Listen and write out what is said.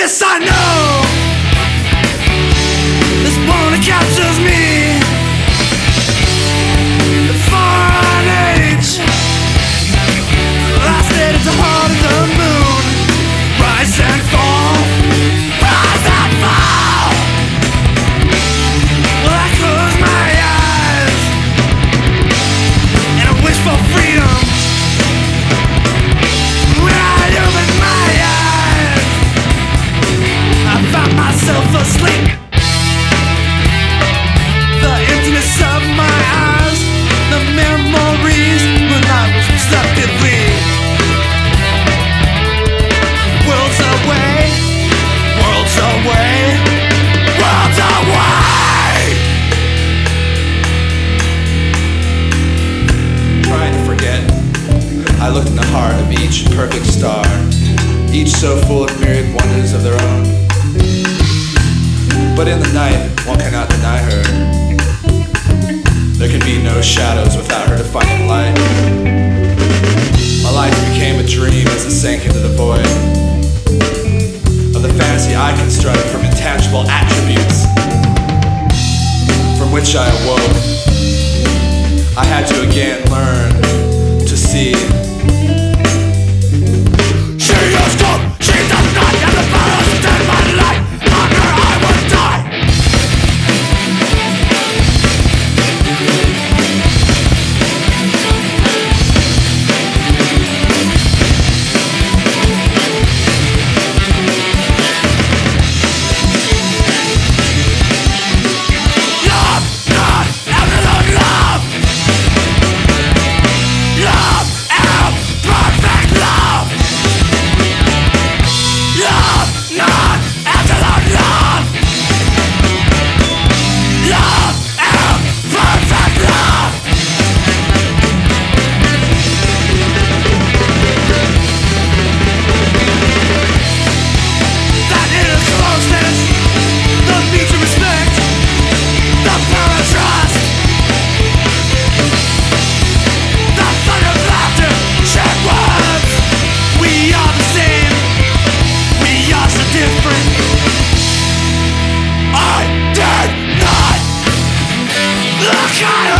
This I know, this one that captures me. The foreign age, I stayed at the heart of the moon. Rise and fall, rise and fall. Well, I close my eyes and I wish for freedom. When I open my eyes, I find myself asleep. The emptiness of my eyes, the memories when I was receptively. Worlds away, worlds away, worlds away. Trying to forget, I looked in the heart of each perfect star, each so full of myriad wonders of their own. But in the night, one cannot deny her. There can be no shadows without her defining light. My life became a dream as it sank into the void of the fantasy I constructed from intangible attributes, from which I awoke. I had to again learn to see. She is good, she does not have the power to stand my life. On her I will die. Love, not absolute love. Love and perfect love. Love, not absolute love. Love and perfect love. That inner closeness, the mutual respect, the power of trust, the thunder of laughter, shared words. We are the same, we are so different. I did not look at